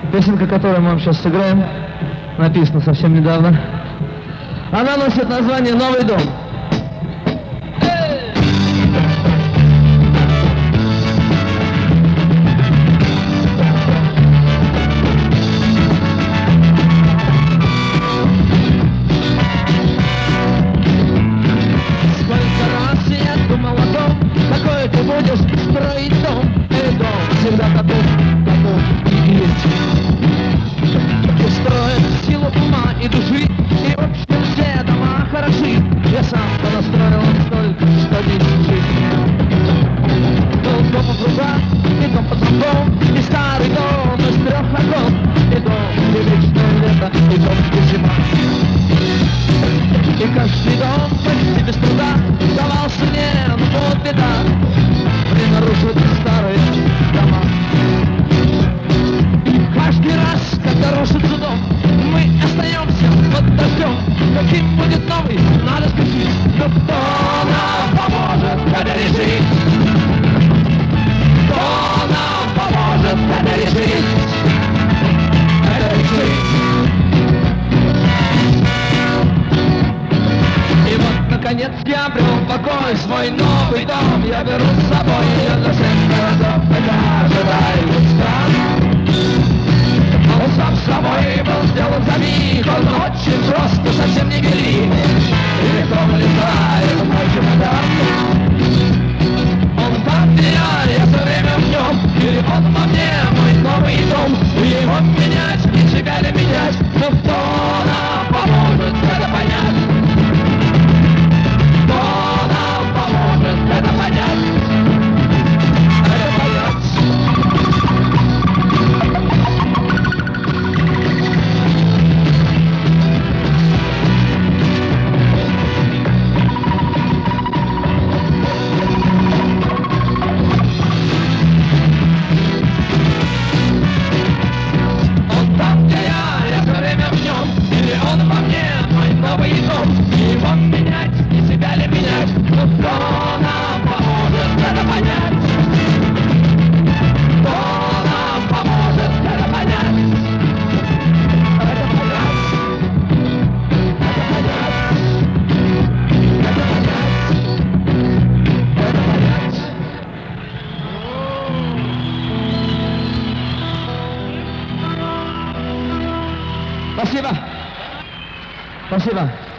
Песенка, которую мы вам сейчас сыграем, написана совсем недавно. Она носит название «Новый дом». Сколько раз я думал о том, какой ты будешь строить дом. И дом всегда таков, каков и есть. Устроен в силу ума и души, и в общем все дома хороши. Я сам понастроил столько, что не жить. Был дом в руках, и дом под замком, и старый дом из 3 окон, и дом, где вечное лето, и дом, где зима. И каждый дом почти без труда давался мне, но вот беда, время рушит старые дома. Каждый раз, когда рушится дом, мы остаемся под дождем. Каким будет новый, надо спросить, но кто нам поможет это решить? Кто нам поможет это решить? Это решить. И вот, наконец, я обрел покой, свой новый дом я беру с собой. Я для всех городов, это ожидаю стран. Он сам с собой был сделан за миг, он очень просто, совсем не велик. И легко вылетает в мой чемодан. Он там, где я все время в нем, или он во мне, мой новый дом. И его менять, и себя ли менять, но кто нам поможет это понять? Кто нам поможет это понять? Это понять. Он там, где я все время в нем, или он во мне, мой новый дом. И его менять, и себя ли менять, но кто нам поможет это понять? Кто нам поможет это понять? Это понять. Это понять. Это понять. Это понять. Спасибо. Спасибо.